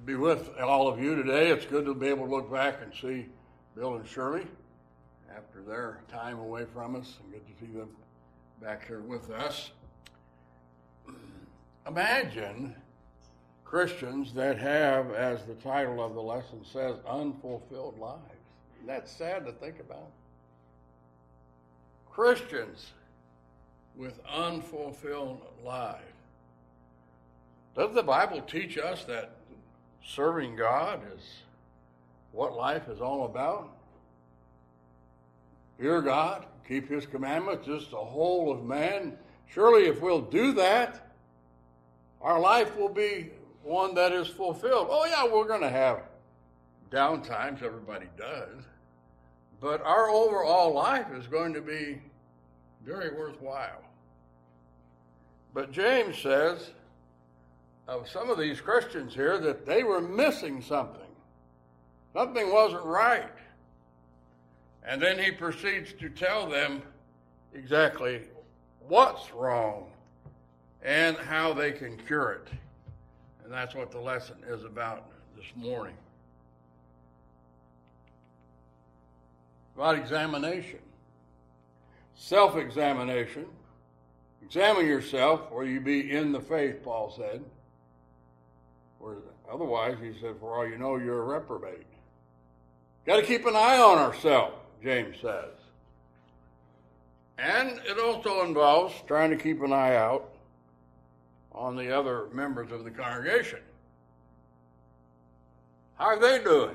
to be with all of you today. It's good to be able to look back and see Bill and Shirley after their time away from us, and good to see them back here with us. Imagine Christians that have, as the title of the lesson says, unfulfilled lives. Isn't that sad to think about? Christians with unfulfilled lives. Doesn't the Bible teach us that serving God is what life is all about? Fear God, keep His commandments, just the whole of man. Surely if we'll do that, our life will be one that is fulfilled. Oh yeah, we're going to have down times, everybody does. But our overall life is going to be very worthwhile. But James says of some of these Christians here that they were missing something. Something wasn't right. And then he proceeds to tell them exactly what's wrong and how they can cure it. And that's what the lesson is about this morning. About examination. Self-examination. Examine yourself, or you be in the faith, Paul said. Or otherwise, he said, for all you know, you're a reprobate. Got to keep an eye on ourselves, James says. And it also involves trying to keep an eye out on the other members of the congregation. How are they doing?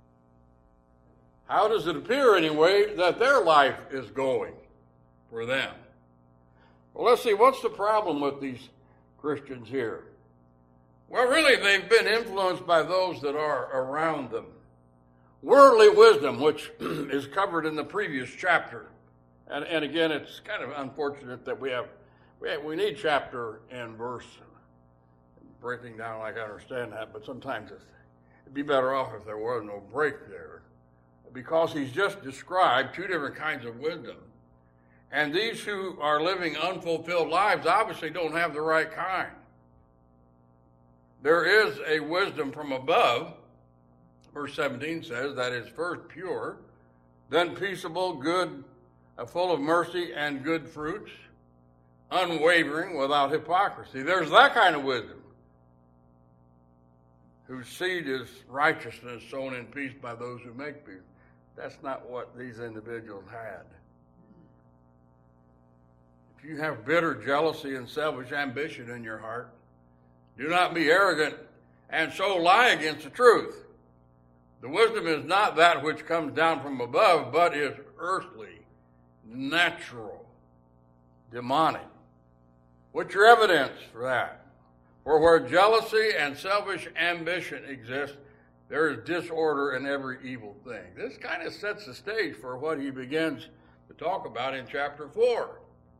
How does it appear, anyway, that their life is going for them? Well, let's see, what's the problem with these Christians here? Well, really, they've been influenced by those that are around them. Worldly wisdom, which is covered in the previous chapter. And again, it's kind of unfortunate that we need chapter and verse breaking down like I understand that, but sometimes it'd be better off if there was no break there, because he's just described two different kinds of wisdom. And these who are living unfulfilled lives obviously don't have the right kind. There is a wisdom from above, verse 17 says, that is first pure, then peaceable, good, full of mercy and good fruits, unwavering, without hypocrisy. There's that kind of wisdom, whose seed is righteousness sown in peace by those who make peace. That's not what these individuals had. If you have bitter jealousy and selfish ambition in your heart, do not be arrogant and so lie against the truth. The wisdom is not that which comes down from above, but is earthly, natural, demonic. What's your evidence for that? For where jealousy and selfish ambition exist, there is disorder in every evil thing. This kind of sets the stage for what he begins to talk about in chapter 4.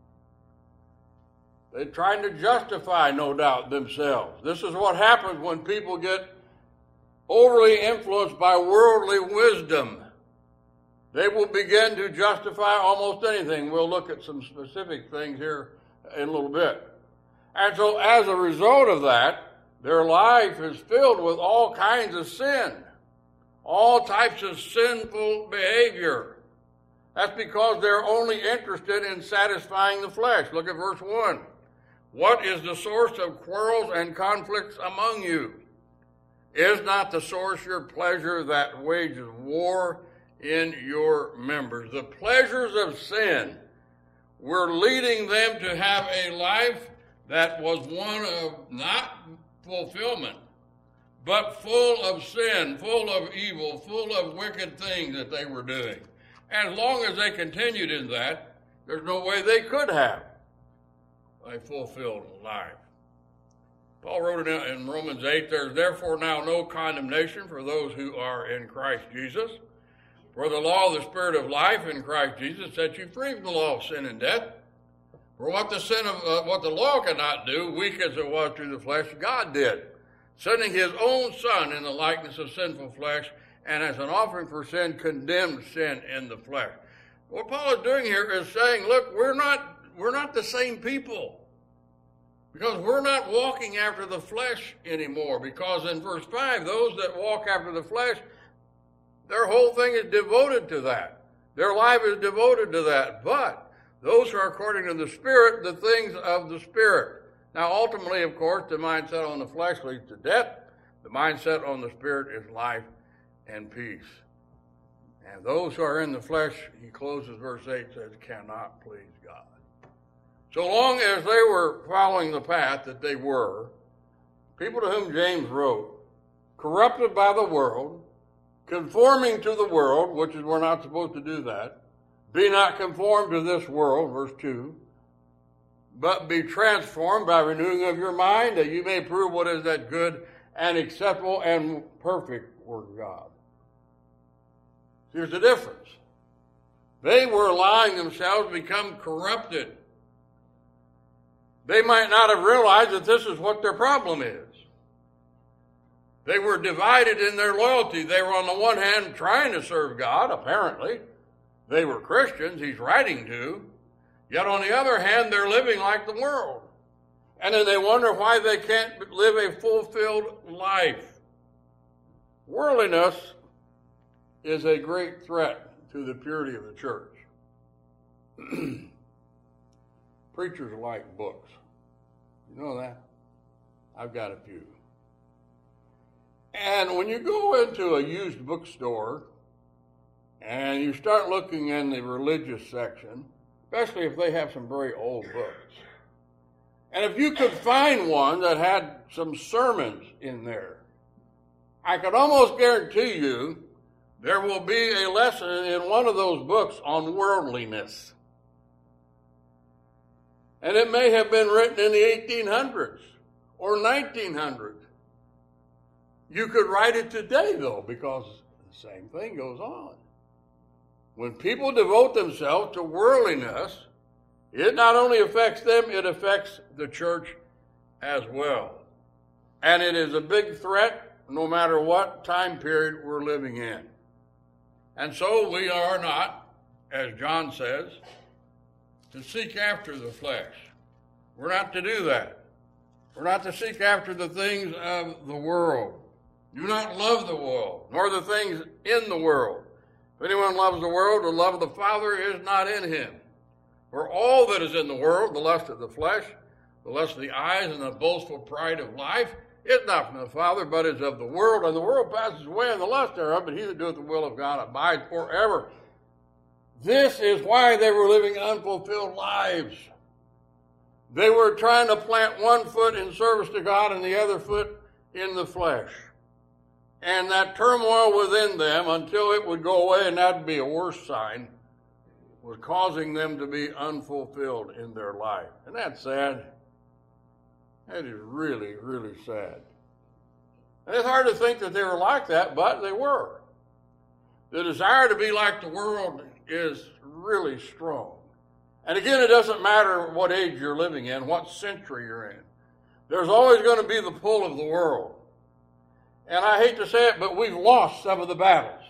They're trying to justify, no doubt, themselves. This is what happens when people get overly influenced by worldly wisdom. They will begin to justify almost anything. We'll look at some specific things here in a little bit. And so as a result of that, their life is filled with all kinds of sin, all types of sinful behavior. That's because they're only interested in satisfying the flesh. Look at verse 1. What is the source of quarrels and conflicts among you? Is not the source your pleasure that wages war in your members? The pleasures of sin were leading them to have a life that was one of not fulfillment, but full of sin, full of evil, full of wicked things that they were doing. And as long as they continued in that, there's no way they could have a fulfilled life. Paul wrote it in Romans 8, there's therefore now no condemnation for those who are in Christ Jesus. For the law of the Spirit of life in Christ Jesus sets you free from the law of sin and death. For what the law cannot do, weak as it was through the flesh, God did, sending his own Son in the likeness of sinful flesh, and as an offering for sin, condemned sin in the flesh. What Paul is doing here is saying, look, we're not the same people. Because we're not walking after the flesh anymore. Because in verse 5, those that walk after the flesh, their whole thing is devoted to that. Their life is devoted to that. But those who are according to the Spirit, the things of the Spirit. Now, ultimately, of course, the mindset on the flesh leads to death. The mindset on the Spirit is life and peace. And those who are in the flesh, he closes verse 8, says, cannot please God. So long as they were following the path that they were, people to whom James wrote, corrupted by the world, conforming to the world, which is we're not supposed to do that, be not conformed to this world, verse 2, but be transformed by renewing of your mind, that you may prove what is that good and acceptable and perfect word of God. Here's the difference. They were allowing themselves to become corrupted. They might not have realized that this is what their problem is. They were divided in their loyalty. They were on the one hand trying to serve God, apparently. They were Christians, he's writing to. Yet on the other hand, they're living like the world. And then they wonder why they can't live a fulfilled life. Worldliness is a great threat to the purity of the church. Preachers like books. You know that? I've got a few. And when you go into a used bookstore and you start looking in the religious section, especially if they have some very old books, and if you could find one that had some sermons in there, I could almost guarantee you there will be a lesson in one of those books on worldliness. And it may have been written in the 1800s or 1900s. You could write it today, though, because the same thing goes on. When people devote themselves to worldliness, it not only affects them, it affects the church as well. And it is a big threat no matter what time period we're living in. And so we are not, as John says, to seek after the flesh. We're not to do that. We're not to seek after the things of the world. Do not love the world, nor the things in the world. If anyone loves the world, the love of the Father is not in him. For all that is in the world, the lust of the flesh, the lust of the eyes, and the boastful pride of life, is not from the Father, but is of the world. And the world passes away, and the lust thereof, but he that doeth the will of God abides forever. This is why they were living unfulfilled lives. They were trying to plant one foot in service to God and the other foot in the flesh. And that turmoil within them, until it would go away, and that would be a worse sign, was causing them to be unfulfilled in their life. And that's sad. That is really, really sad. And it's hard to think that they were like that, but they were. The desire to be like the world is really strong. And again, it doesn't matter what age you're living in, what century you're in. There's always going to be the pull of the world. And I hate to say it, but we've lost some of the battles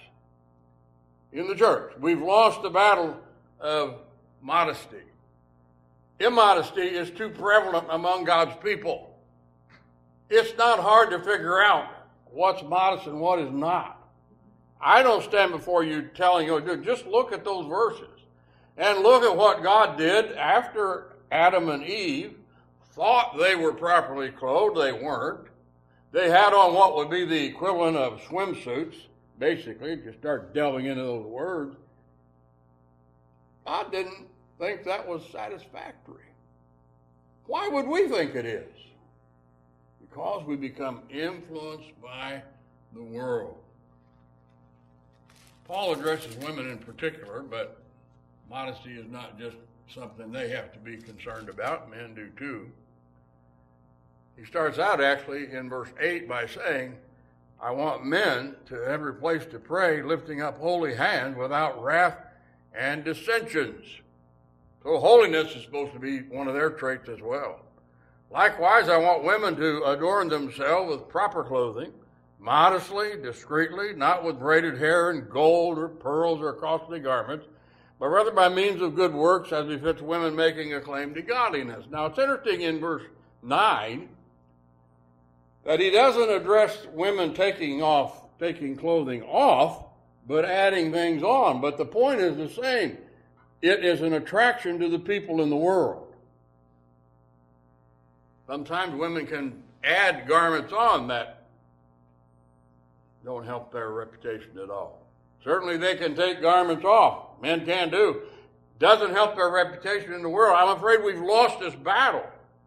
in the church. We've lost the battle of modesty. Immodesty is too prevalent among God's people. It's not hard to figure out what's modest and what is not. I don't stand before you telling you, just look at those verses and look at what God did after Adam and Eve thought they were properly clothed. They weren't. They had on what would be the equivalent of swimsuits, basically, if you start delving into those words. God didn't think that was satisfactory. Why would we think it is? Because we become influenced by the world. Paul addresses women in particular, but modesty is not just something they have to be concerned about. Men do too. He starts out actually in verse 8 by saying, I want men to every place to pray, lifting up holy hands without wrath and dissensions. So holiness is supposed to be one of their traits as well. Likewise, I want women to adorn themselves with proper clothing, modestly, discreetly, not with braided hair and gold or pearls or costly garments, but rather by means of good works as befits women making a claim to godliness. Now it's interesting in verse 9, that he doesn't address women taking clothing off, but adding things on. But the point is the same. It is an attraction to the people in the world. Sometimes women can add garments on that don't help their reputation at all. Certainly they can take garments off. Men can do. Doesn't help their reputation in the world. I'm afraid we've lost this battle.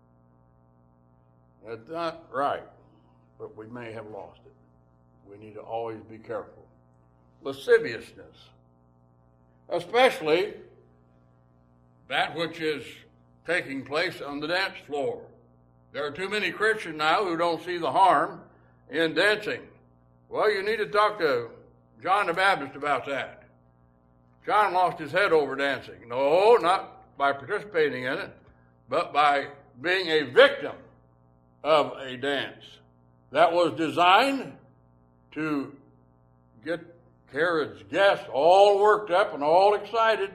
That's not right, but we may have lost it. We need to always be careful. Lasciviousness, especially that which is taking place on the dance floor. There are too many Christians now who don't see the harm in dancing. Well, you need to talk to John the Baptist about that. John lost his head over dancing. No, not by participating in it, but by being a victim of a dance that was designed to get Herod's guests all worked up and all excited.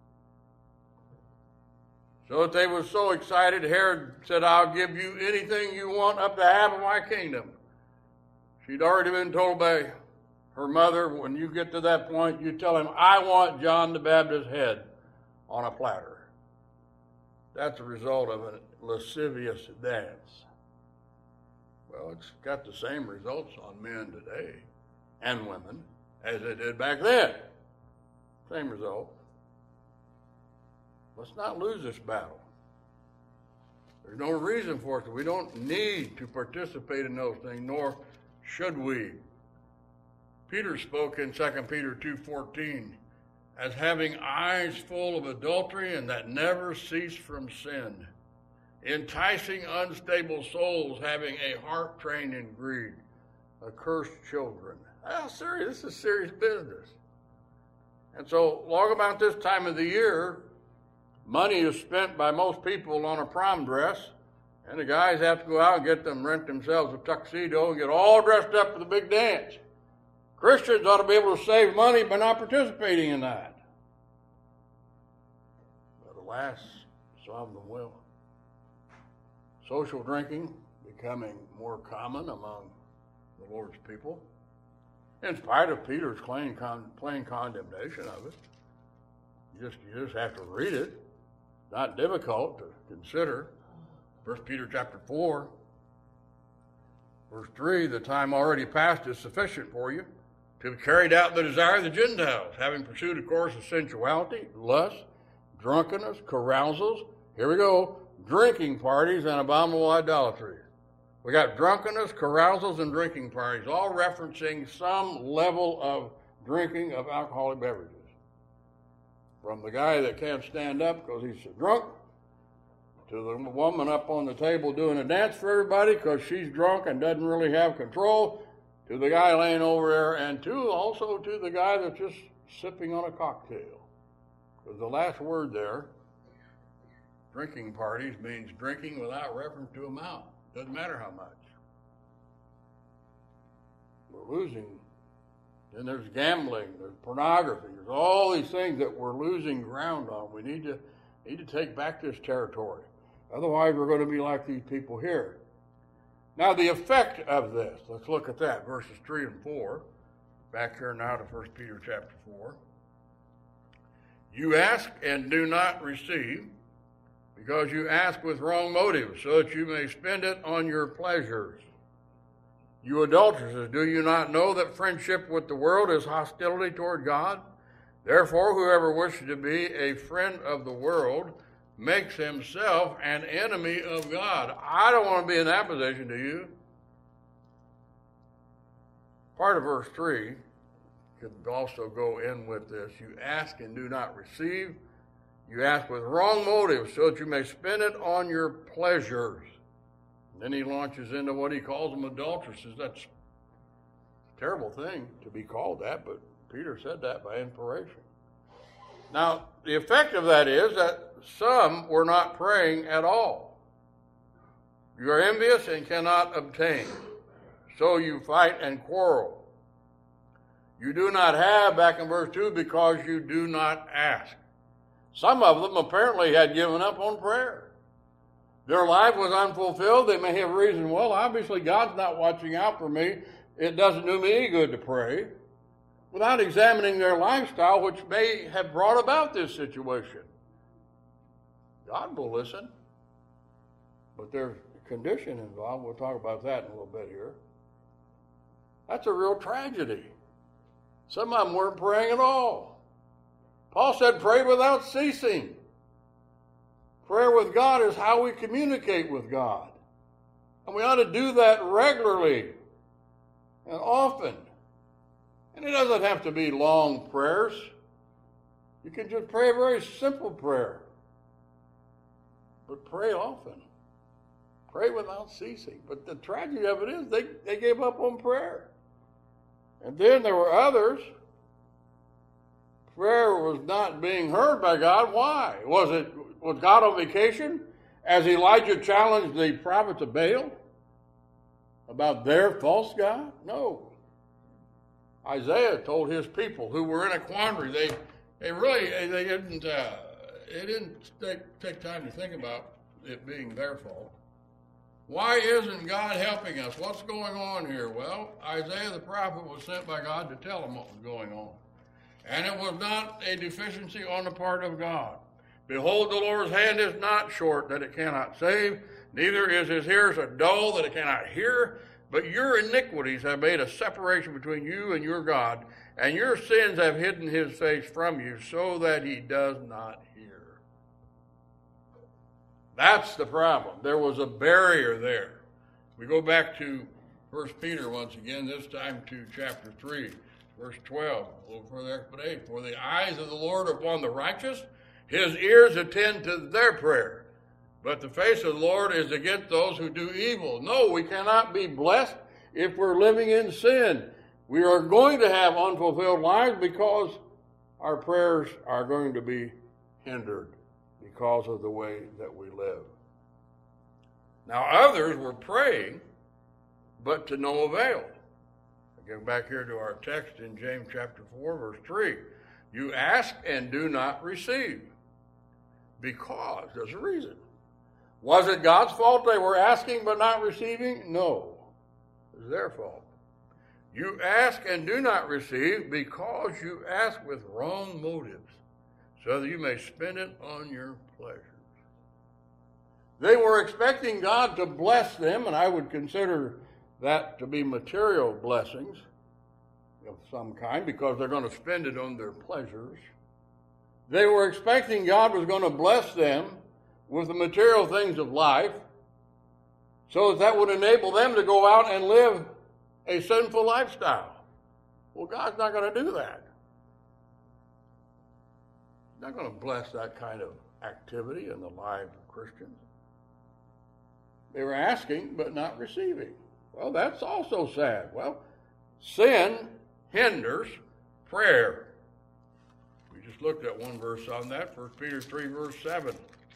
So that they were so excited, Herod said, I'll give you anything you want up to half of my kingdom. She'd already been told by her mother, when you get to that point, you tell him, I want John the Baptist's head on a platter. That's a result of a lascivious dance. Well, it's got the same results on men today and women as it did back then. Same result. Let's not lose this battle. There's no reason for it. We don't need to participate in those things, nor should we. Peter spoke in 2 Peter 2:14 as having eyes full of adultery and that never cease from sin, enticing unstable souls, having a heart trained in greed, accursed children. This is serious business. And so long about this time of the year, money is spent by most people on a prom dress, and the guys have to go out and rent themselves a tuxedo and get all dressed up for the big dance. Christians ought to be able to save money by not participating in that. But alas, some of them will. Social drinking becoming more common among the Lord's people, in spite of Peter's plain condemnation of it. You just have to read it. Not difficult to consider. 1 Peter chapter 4, verse 3, the time already past is sufficient for you to have carried out the desire of the Gentiles, having pursued a course of sensuality, lust, drunkenness, carousals, here we go, drinking parties, and abominable idolatry. We got drunkenness, carousals, and drinking parties, all referencing some level of drinking of alcoholic beverages. From the guy that can't stand up because he's so drunk, to the woman up on the table doing a dance for everybody because she's drunk and doesn't really have control, to the guy laying over there, and also to the guy that's just sipping on a cocktail. Because the last word there, drinking parties, means drinking without reference to amount. Doesn't matter how much. We're losing. Then there's gambling, there's pornography, there's all these things that we're losing ground on. We need to take back this territory. Otherwise, we're going to be like these people here. Now, the effect of this, let's look at that, verses 3 and 4. Back here now to 1 Peter chapter 4. You ask and do not receive, because you ask with wrong motives, so that you may spend it on your pleasures. You adulteresses, do you not know that friendship with the world is hostility toward God? Therefore, whoever wishes to be a friend of the world makes himself an enemy of God. I don't want to be in that position, do you? Part of verse 3 could also go in with this. You ask and do not receive. You ask with wrong motives so that you may spend it on your pleasures. And then he launches into what he calls them adulteresses. That's a terrible thing to be called that, but Peter said that by inspiration. Now, the effect of that is that some were not praying at all. You are envious and cannot obtain, so you fight and quarrel. You do not have, back in verse 2, because you do not ask. Some of them apparently had given up on prayer. Their life was unfulfilled. They may have reasoned, well, obviously God's not watching out for me. It doesn't do me any good to pray, without examining their lifestyle, which may have brought about this situation. God will listen, but there's a condition involved. We'll talk about that in a little bit here. That's a real tragedy. Some of them weren't praying at all. Paul said, pray without ceasing. Prayer with God is how we communicate with God. And we ought to do that regularly and often. And it doesn't have to be long prayers. You can just pray a very simple prayer. But pray often. Pray without ceasing. But the tragedy of it is they gave up on prayer. And then there were others. Prayer was not being heard by God. Why? Was God on vacation? As Elijah challenged the prophets of Baal about their false god? No. Isaiah told his people who were in a quandary. They didn't take time to think about it being their fault. Why isn't God helping us? What's going on here? Well, Isaiah the prophet was sent by God to tell them what was going on. And it was not a deficiency on the part of God. Behold, the Lord's hand is not short that it cannot save, neither is his ear so dull that it cannot hear. But your iniquities have made a separation between you and your God, and your sins have hidden his face from you so that he does not hear. That's the problem. There was a barrier there. We go back to 1 Peter once again, this time to chapter 3, verse 12. A little further explanation. For the eyes of the Lord are upon the righteous, his ears attend to their prayer. But the face of the Lord is against those who do evil. No, we cannot be blessed if we're living in sin. We are going to have unfulfilled lives because our prayers are going to be hindered because of the way that we live. Now, others were praying, but to no avail. I go back here to our text in James chapter 4, verse 3. You ask and do not receive, because there's a reason. Was it God's fault they were asking but not receiving? No. It was their fault. You ask and do not receive because you ask with wrong motives, so that you may spend it on your pleasures. They were expecting God to bless them, and I would consider that to be material blessings of some kind because they're going to spend it on their pleasures. They were expecting God was going to bless them with the material things of life, so that would enable them to go out and live a sinful lifestyle. Well, God's not going to do that. He's not going to bless that kind of activity in the lives of Christians. They were asking, but not receiving. Well, that's also sad. Well, sin hinders prayer. We just looked at one verse on that, 1 Peter 3, verse 7.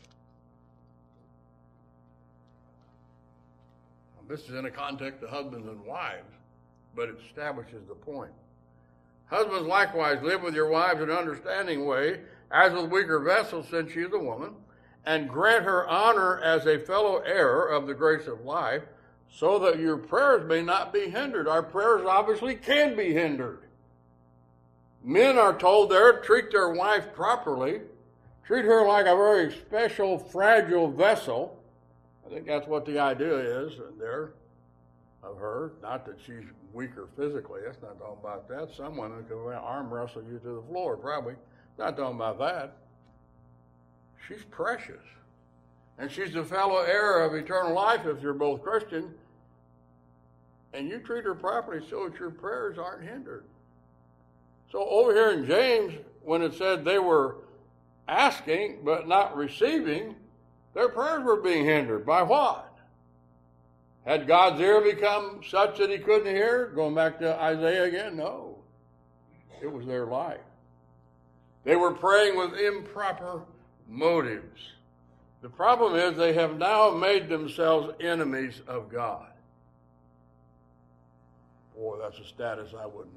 This is in a context of husbands and wives, but it establishes the point. Husbands likewise live with your wives in an understanding way, as with weaker vessels, since she is a woman, and grant her honor as a fellow heir of the grace of life, so that your prayers may not be hindered. Our prayers obviously can be hindered. Men are told there, treat their wife properly, treat her like a very special, fragile vessel. I think that's what the idea is there of her. Not that she's weaker physically. That's not talking about that. Some women can arm wrestle you to the floor, probably. Not talking about that. She's precious. And she's the fellow heir of eternal life if you're both Christian. And you treat her properly so that your prayers aren't hindered. So over here in James, when it said they were asking but not receiving, their prayers were being hindered. By what? Had God's ear become such that he couldn't hear? Going back to Isaiah again? No. It was their life. They were praying with improper motives. The problem is they have now made themselves enemies of God. Boy, that's a status I wouldn't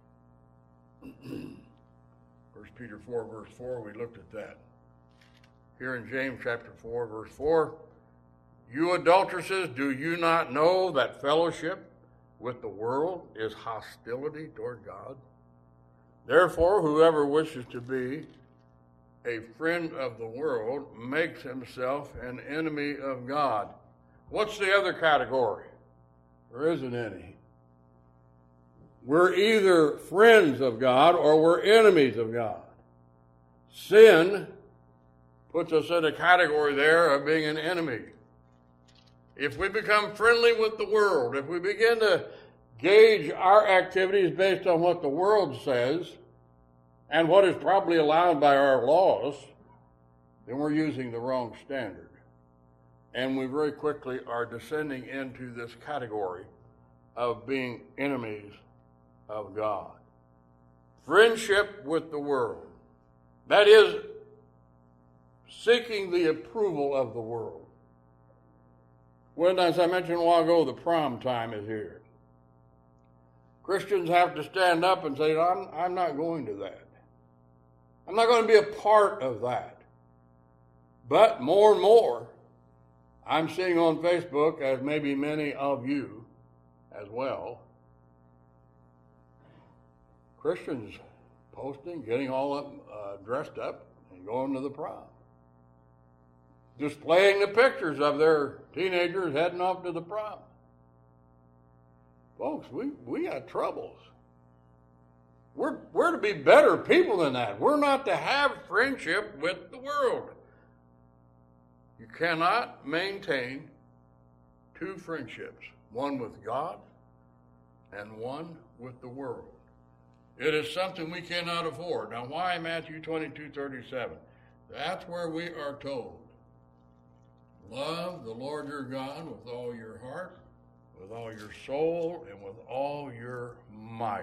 want. 1 Peter 4, verse 4, we looked at that. here in James chapter 4, verse 4. You adulteresses, do you not know that fellowship with the world is hostility toward God? Therefore, whoever wishes to be a friend of the world makes himself an enemy of God. What's the other category? There isn't any. We're either friends of God or we're enemies of God. Sin puts us in a category there of being an enemy. If we become friendly with the world, if we begin to gauge our activities based on what the world says and what is probably allowed by our laws, then we're using the wrong standard. And we very quickly are descending into this category of being enemies of God. Friendship with the world. That is seeking the approval of the world. When, as I mentioned a while ago, the prom time is here. Christians have to stand up and say, I'm not going to that. I'm not going to be a part of that. But more and more, I'm seeing on Facebook, as maybe many of you as well, Christians posting, getting all up, dressed up, and going to the prom. Displaying the pictures of their teenagers heading off to the prom. Folks, we got troubles. We're to be better people than that. We're not to have friendship with the world. You cannot maintain two friendships, one with God and one with the world. It is something we cannot afford. Now, why Matthew 22:37? That's where we are told, love the Lord your God with all your heart, with all your soul, and with all your might.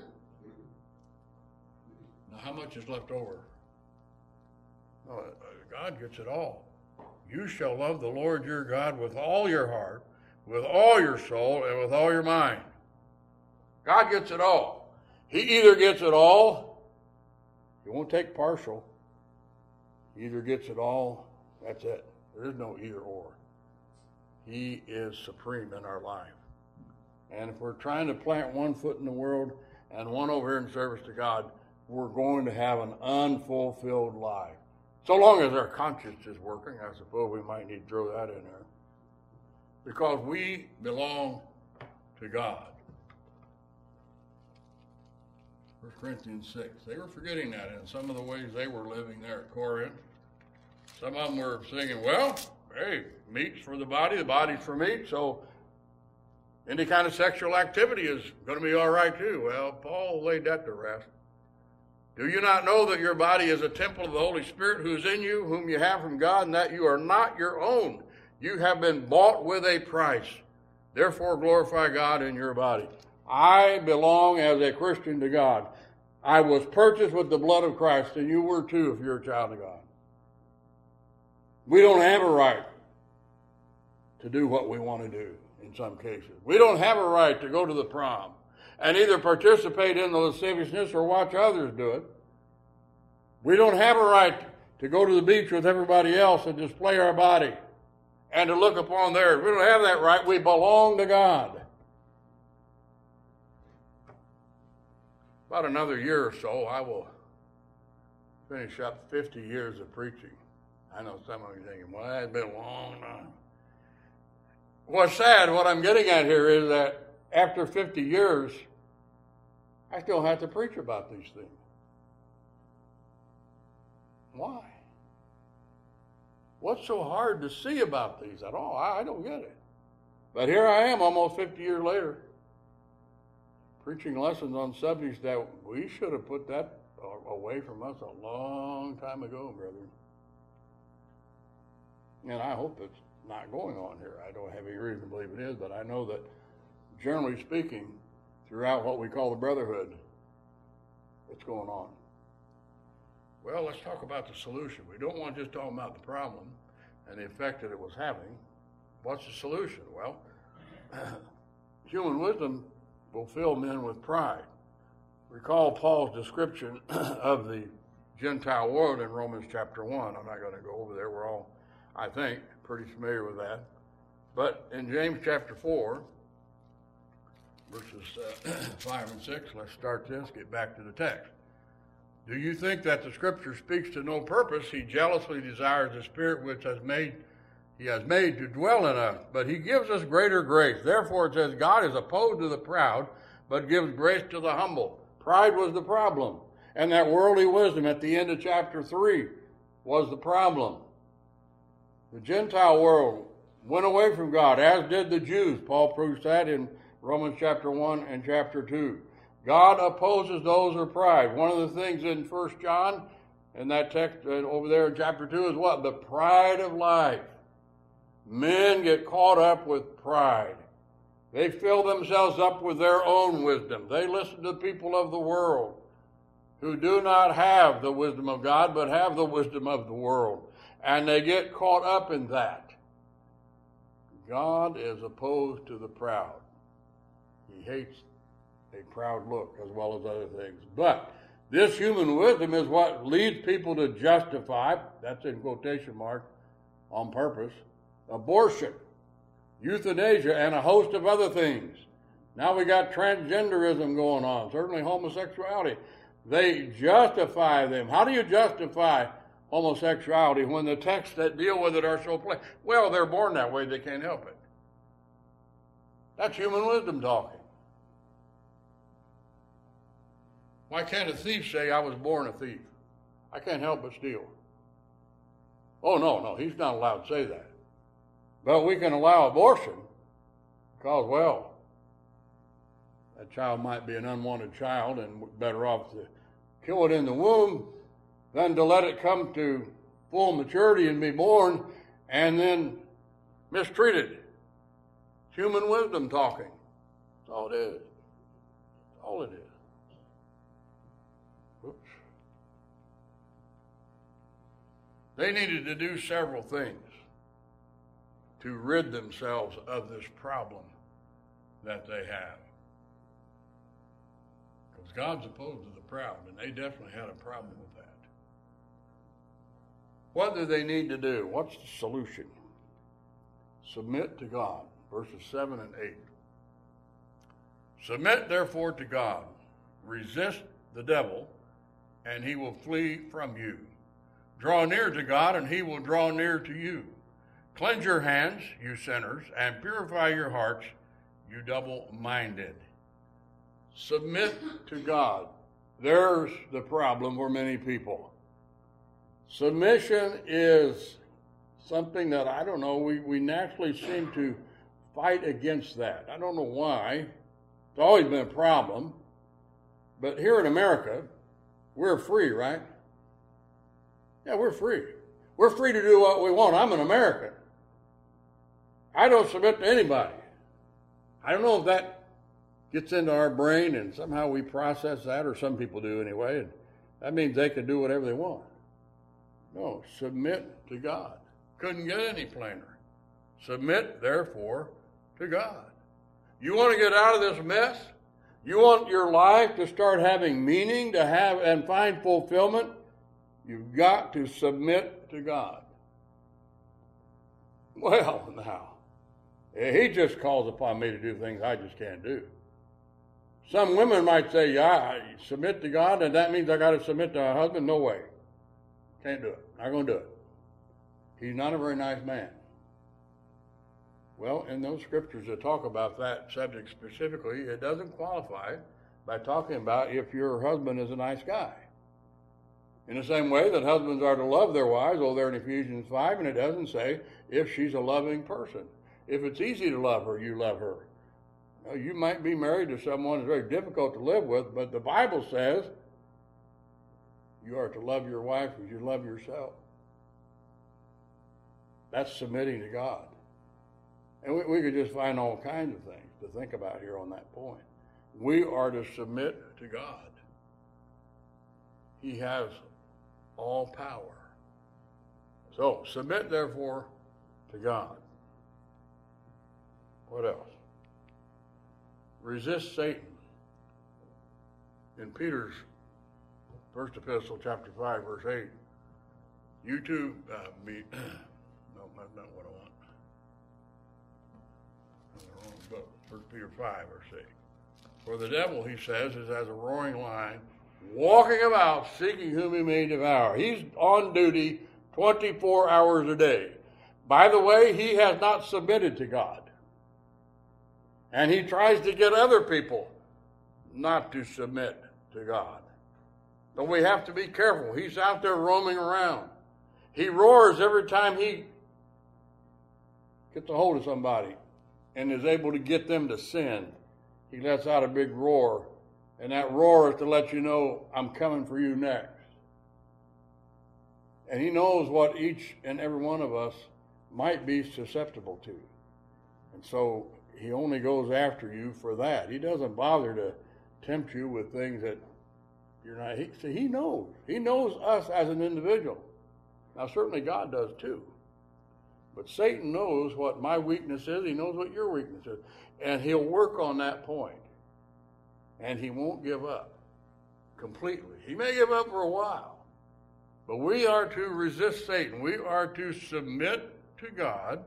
Now, how much is left over? Oh, God gets it all. You shall love the Lord your God with all your heart, with all your soul, and with all your mind. God gets it all. He either gets it all, he won't take partial. He either gets it all, that's it. There is no either or. He is supreme in our life. And if we're trying to plant one foot in the world and one over here in service to God, we're going to have an unfulfilled life. So long as our conscience is working, I suppose we might need to throw that in there. Because we belong to God. 1 Corinthians 6. They were forgetting that in some of the ways they were living there at Corinth. Some of them were thinking, well, hey, meat's for the body's for meat, so any kind of sexual activity is going to be all right too. Well, Paul laid that to rest. Do you not know that your body is a temple of the Holy Spirit who is in you, whom you have from God, and that you are not your own? You have been bought with a price. Therefore glorify God in your body. I belong as a Christian to God. I was purchased with the blood of Christ, and you were too if you're a child of God. We don't have a right to do what we want to do in some cases. We don't have a right to go to the prom and either participate in the lasciviousness or watch others do it. We don't have a right to go to the beach with everybody else and display our body and to look upon theirs. We don't have that right. We belong to God. About another year or so, I will finish up 50 years of preaching. I know some of you are thinking, well, it's been a long time. What's sad, what I'm getting at here is that after 50 years, I still have to preach about these things. Why? What's so hard to see about these at all? I don't get it. But here I am almost 50 years later, preaching lessons on subjects that we should have put that away from us a long time ago, brethren. And I hope it's not going on here. I don't have any reason to believe it is, but I know that generally speaking, throughout what we call the brotherhood, it's going on. Well, let's talk about the solution. We don't want to just talk about the problem and the effect that it was having. What's the solution? Well, human wisdom will fill men with pride. Recall Paul's description of the Gentile world in Romans chapter 1. I'm not going to go over there. We're all, I think, pretty familiar with that. But in James chapter 4, verses 5 and 6, let's start this, get back to the text. Do you think that the Scripture speaks to no purpose? He jealously desires the Spirit which he has made to dwell in us, but he gives us greater grace. Therefore it says, God is opposed to the proud, but gives grace to the humble. Pride was the problem. And that worldly wisdom at the end of chapter 3 was the problem. The Gentile world went away from God, as did the Jews. Paul proves that in Romans chapter 1 and chapter 2. God opposes those who are pride. One of the things in 1 John, in that text over there in chapter 2, is what? The pride of life. Men get caught up with pride. They fill themselves up with their own wisdom. They listen to people of the world who do not have the wisdom of God, but have the wisdom of the world. And they get caught up in that. God is opposed to the proud. He hates a proud look as well as other things. But this human wisdom is what leads people to justify, that's in quotation marks, on purpose, abortion, euthanasia, and a host of other things. Now we got transgenderism going on, certainly homosexuality. They justify them. How do you justify homosexuality when the texts that deal with it are so plain? Well, they're born that way, they can't help it. That's human wisdom talking. Why can't a thief say, I was born a thief? I can't help but steal. Oh, no, he's not allowed to say that. But we can allow abortion because, well, that child might be an unwanted child and we're better off to kill it in the womb than to let it come to full maturity and be born and then mistreated. It's human wisdom talking. That's all it is. That's all it is. Oops. They needed to do several things to rid themselves of this problem that they have. Because God's opposed to the proud, and they definitely had a problem with that. What do they need to do? What's the solution? Submit to God, verses 7 and 8. Submit therefore to God. Resist the devil, and he will flee from you. Draw near to God, and he will draw near to you. Cleanse your hands, you sinners, and purify your hearts, you double-minded. Submit to God. There's the problem for many people. Submission is something that, I don't know, we naturally seem to fight against that. I don't know why. It's always been a problem. But here in America, we're free, right? Yeah, we're free. We're free to do what we want. I'm an American. I don't submit to anybody. I don't know if that gets into our brain and somehow we process that, or some people do anyway, and that means they can do whatever they want. No, submit to God. Couldn't get any plainer. Submit, therefore, to God. You want to get out of this mess? You want your life to start having meaning, to have and find fulfillment? You've got to submit to God. Well, now, he just calls upon me to do things I just can't do. Some women might say, yeah, I submit to God, and that means I got to submit to a husband? No way. Can't do it. Not going to do it. He's not a very nice man. Well, in those scriptures that talk about that subject specifically, it doesn't qualify by talking about if your husband is a nice guy. In the same way that husbands are to love their wives, there in Ephesians 5, and it doesn't say if she's a loving person. If it's easy to love her, you love her. Now, you might be married to someone that's very difficult to live with, but the Bible says you are to love your wife as you love yourself. That's submitting to God. And we could just find all kinds of things to think about here on that point. We are to submit to God. He has all power. So, submit therefore to God. What else? Resist Satan. In Peter's First Epistle, chapter 5, verse 8. You too be... No, that's not what I want. That's the wrong book. 1 Peter 5, verse 8. For the devil, he says, is as a roaring lion, walking about, seeking whom he may devour. He's on duty 24 hours a day. By the way, he has not submitted to God. And he tries to get other people not to submit to God. But we have to be careful. He's out there roaming around. He roars every time he gets a hold of somebody and is able to get them to sin. He lets out a big roar, and that roar is to let you know, I'm coming for you next. And he knows what each and every one of us might be susceptible to. And so he only goes after you for that. He doesn't bother to tempt you with things that you're not. He knows. He knows us as an individual. Now, certainly God does too. But Satan knows what my weakness is. He knows what your weakness is. And he'll work on that point. And he won't give up completely. He may give up for a while. But we are to resist Satan. We are to submit to God.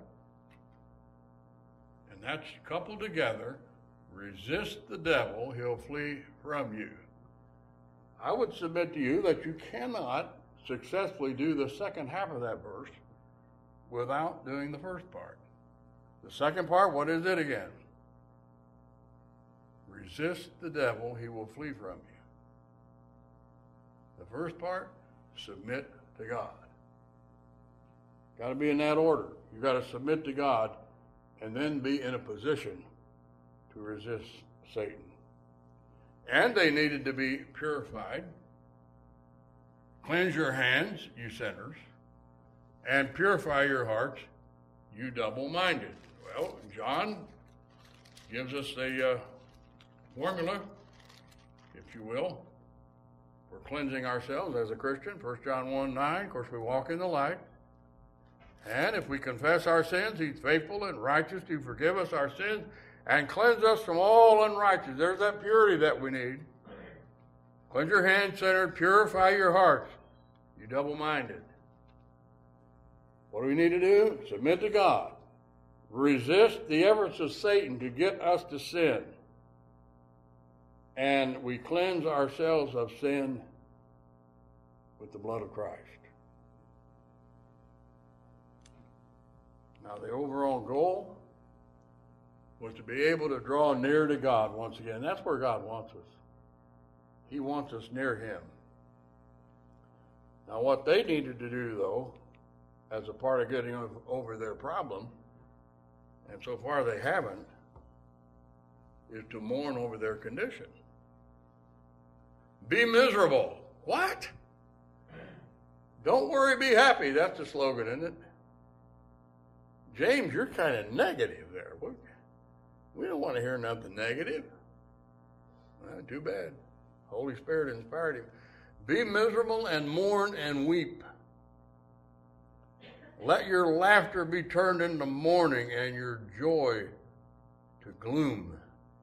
And that's coupled together. Resist the devil, he'll flee from you. I would submit to you that you cannot successfully do the second half of that verse without doing the first part. The second part, what is it again? Resist the devil, he will flee from you. The first part, submit to God. Got to be in that order. You've got to submit to God and then be in a position to resist Satan. And they needed to be purified. Cleanse your hands, you sinners, and purify your hearts, you double-minded. Well, John gives us a formula, if you will, for cleansing ourselves as a Christian. 1 John 1:9, of course, we walk in the light. And if we confess our sins, he's faithful and righteous to forgive us our sins and cleanse us from all unrighteousness. There's that purity that we need. Cleanse your hands, sinner, purify your hearts, you double-minded. What do we need to do? Submit to God. Resist the efforts of Satan to get us to sin. And we cleanse ourselves of sin with the blood of Christ. Now, the overall goal was to be able to draw near to God once again. That's where God wants us. He wants us near him. Now, what they needed to do, though, as a part of getting over their problem, and so far they haven't, is to mourn over their condition. Be miserable. What? Don't worry, be happy. That's the slogan, isn't it? James, you're kind of negative there. We don't want to hear nothing negative. Well, too bad. Holy Spirit inspired him. Be miserable and mourn and weep. Let your laughter be turned into mourning and your joy to gloom.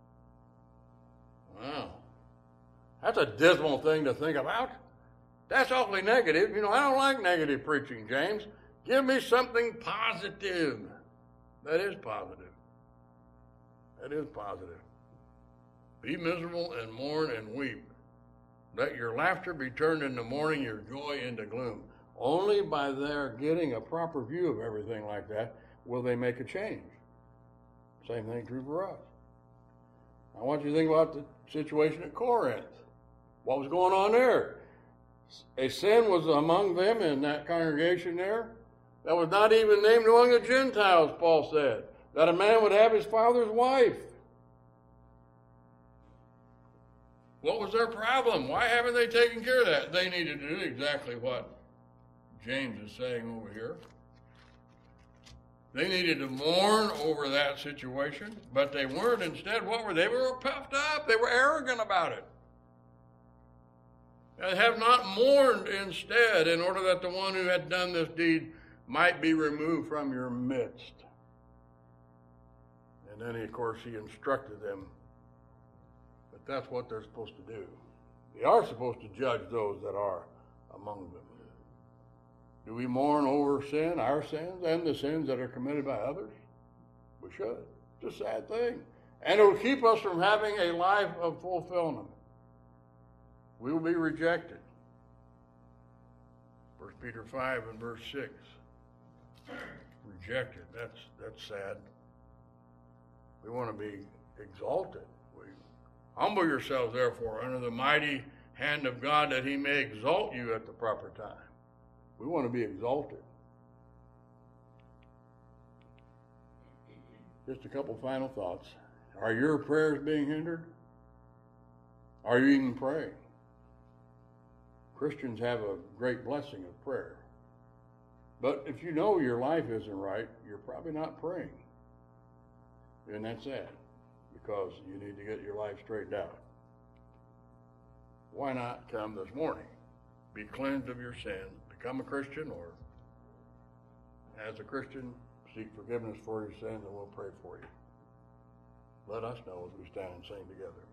Wow. That's a dismal thing to think about. That's awfully negative. You know, I don't like negative preaching, James. Give me something positive. That is positive. That is positive. Be miserable and mourn and weep. Let your laughter be turned into mourning, your joy into gloom. Only by their getting a proper view of everything like that will they make a change. Same thing true for us. I want you to think about the situation at Corinth. What was going on there? A sin was among them in that congregation there that was not even named among the Gentiles, Paul said, that a man would have his father's wife. What was their problem? Why haven't they taken care of that? They needed to do exactly what James is saying over here. They needed to mourn over that situation, but they weren't. Instead, what were they? They were puffed up. They were arrogant about it. They have not mourned instead in order that the one who had done this deed might be removed from your midst. And then, of course, he instructed them that that's what they're supposed to do. They are supposed to judge those that are among them. Do we mourn over sin, our sins, and the sins that are committed by others? We should. It's a sad thing. And it will keep us from having a life of fulfillment. We will be rejected. 1 Peter 5 and verse 6. Rejected. That's sad. We want to be exalted. Humble yourselves, therefore, under the mighty hand of God, that he may exalt you at the proper time. We want to be exalted. Just a couple final thoughts. Are your prayers being hindered? Are you even praying? Christians have a great blessing of prayer. But if you know your life isn't right, you're probably not praying. And that's sad, because you need to get your life straightened out. Why not come this morning? Be cleansed of your sins, become a Christian, or as a Christian, seek forgiveness for your sins, and we'll pray for you. Let us know as we stand and sing together.